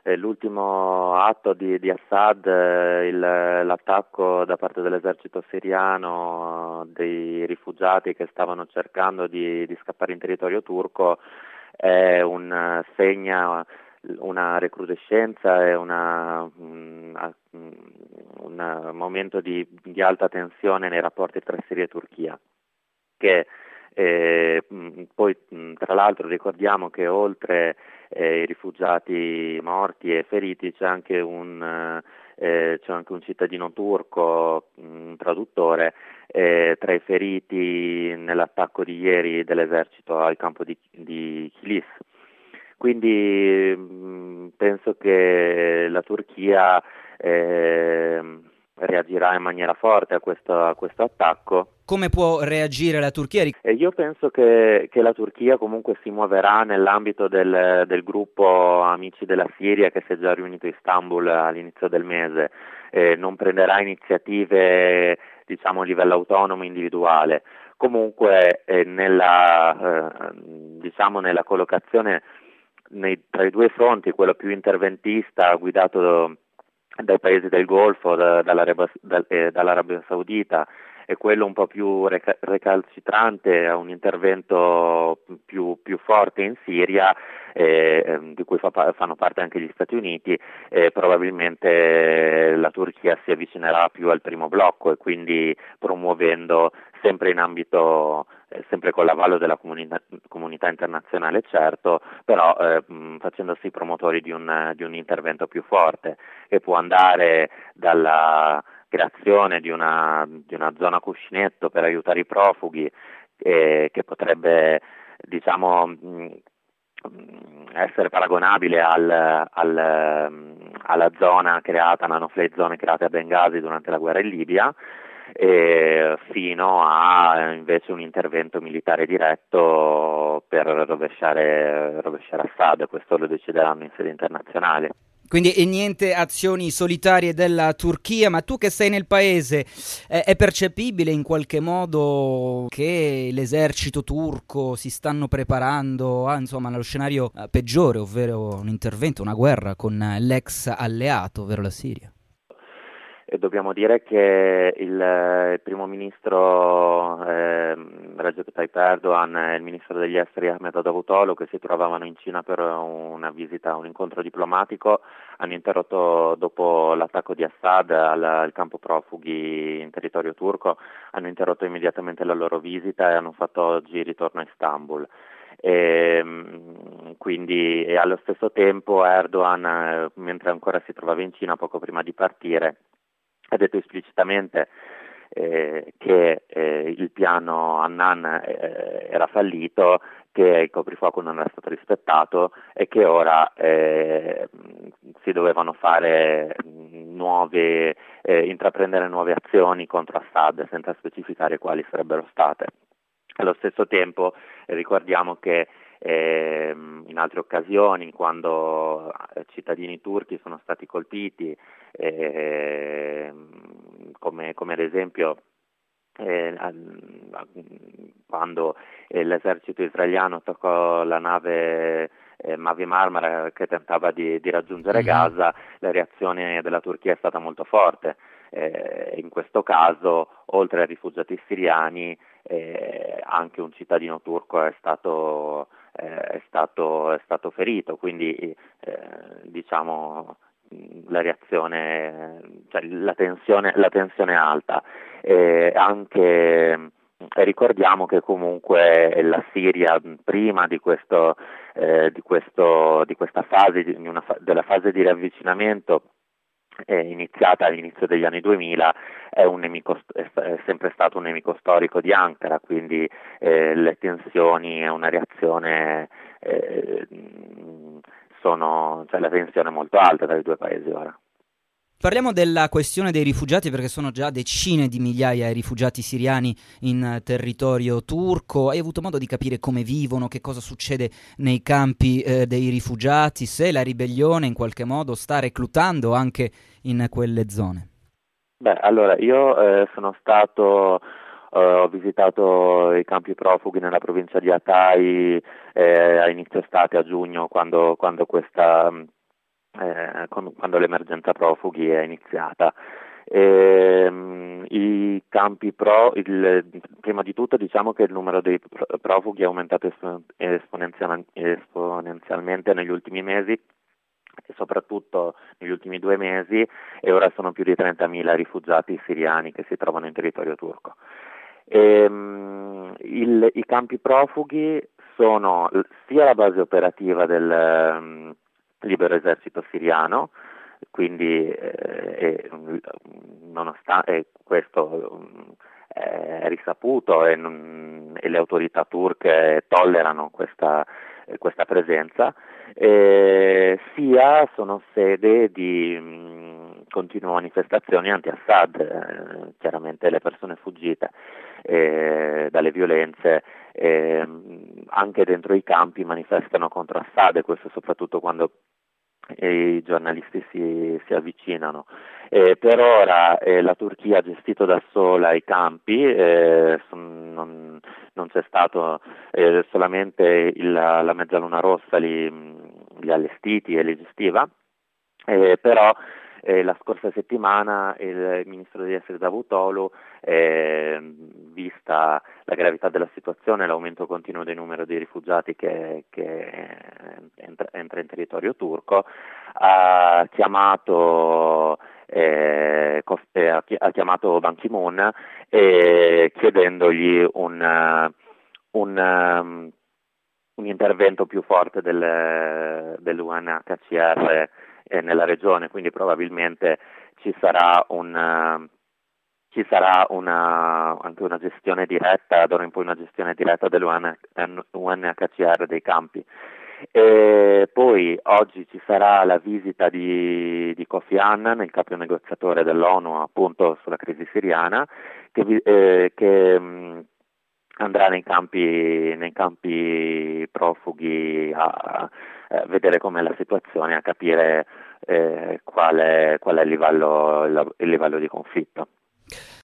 l'ultimo atto di Assad, l'attacco da parte dell'esercito siriano dei rifugiati che stavano cercando di scappare in territorio turco è segna una recrudescenza e un momento di alta tensione nei rapporti tra Siria e Turchia, che poi tra l'altro ricordiamo che oltre i rifugiati morti e feriti c'è anche un cittadino turco, un traduttore, tra i feriti nell'attacco di ieri dell'esercito al campo di Kilis. Quindi penso che la Turchia reagirà in maniera forte a questo attacco. Come può reagire la Turchia? Io penso che la Turchia comunque si muoverà nell'ambito del gruppo Amici della Siria che si è già riunito a Istanbul all'inizio del mese, non prenderà iniziative a livello autonomo individuale. Comunque nella collocazione tra i due fronti, quello più interventista guidato dai paesi del Golfo, dall'Arabia Saudita, e quello un po' più recalcitrante a un intervento più forte in Siria, di cui fanno parte anche gli Stati Uniti, probabilmente la Turchia si avvicinerà più al primo blocco e quindi promuovendo sempre in ambito, sempre con l'avallo della comunità internazionale certo, però facendosi promotori di un intervento più forte, che può andare dalla creazione di una zona cuscinetto per aiutare i profughi, che potrebbe essere paragonabile alla zona creata, alla no-fly zone create a Bengasi durante la guerra in Libia, fino a invece un intervento militare diretto per rovesciare Assad. Questo lo decideranno in sede internazionale. Quindi niente azioni solitarie della Turchia, ma tu che sei nel paese, è percepibile in qualche modo che l'esercito turco si stanno preparando allo scenario peggiore, ovvero un intervento, una guerra con l'ex alleato, ovvero la Siria? E dobbiamo dire che il primo ministro Recep Tayyip Erdogan e il ministro degli esteri Ahmet Davutoglu, che si trovavano in Cina per una visita, un incontro diplomatico, hanno interrotto, dopo l'attacco di Assad al campo profughi in territorio turco, hanno interrotto immediatamente la loro visita e hanno fatto oggi ritorno a Istanbul. E allo stesso tempo Erdogan, mentre ancora si trovava in Cina poco prima di partire, ha detto esplicitamente che il piano Annan era fallito, che il coprifuoco non era stato rispettato e che ora si dovevano fare intraprendere nuove azioni contro Assad, senza specificare quali sarebbero state. Allo stesso tempo ricordiamo che in altre occasioni, quando cittadini turchi sono stati colpiti, come ad esempio quando l'esercito israeliano attaccò la nave Mavi Marmara che tentava di raggiungere Gaza, la reazione della Turchia è stata molto forte. In questo caso, oltre ai rifugiati siriani, anche un cittadino turco è stato ferito, quindi la reazione, la tensione è alta. Ricordiamo che comunque la Siria, prima di questa fase, della fase di riavvicinamento iniziata all'inizio degli anni 2000, è sempre stato un nemico storico di Ankara, quindi le tensioni e una reazione la tensione è molto alta tra i due paesi ora. Parliamo della questione dei rifugiati, perché sono già decine di migliaia i rifugiati siriani in territorio turco. Hai avuto modo di capire come vivono, che cosa succede nei campi dei rifugiati, se la ribellione in qualche modo sta reclutando anche in quelle zone? Allora, io ho visitato i campi profughi nella provincia di Hatay a inizio estate, a giugno, quando questa quando l'emergenza profughi è iniziata. I campi prima di tutto diciamo che il numero dei profughi è aumentato esponenzialmente negli ultimi mesi e soprattutto negli ultimi 2 mesi, e ora sono più di 30.000 rifugiati siriani che si trovano in territorio turco. I campi profughi sono sia la base operativa del libero esercito siriano, quindi nonostante questo è risaputo e le autorità turche tollerano questa presenza, sia sono sede di continue manifestazioni anti-Assad, chiaramente le persone fuggite dalle violenze anche dentro i campi manifestano contro Assad, e questo soprattutto quando i giornalisti si avvicinano. Per ora la Turchia ha gestito da sola i campi, non c'è stato solamente la Mezzaluna Rossa li ha allestiti e li gestiva, però la scorsa settimana il ministro degli esteri Davutoglu, vista la gravità della situazione e l'aumento continuo del numero di rifugiati che entra in territorio turco, ha chiamato Ban Ki-moon chiedendogli un intervento più forte dell'UNHCR nella regione, quindi probabilmente ci sarà anche una gestione diretta, d'ora in poi una gestione diretta dell'UNHCR dei campi. E poi oggi ci sarà la visita di Kofi Annan, il capo negoziatore dell'ONU appunto sulla crisi siriana, che andrà nei campi profughi a vedere com'è la situazione, a capire qual è il livello di conflitto.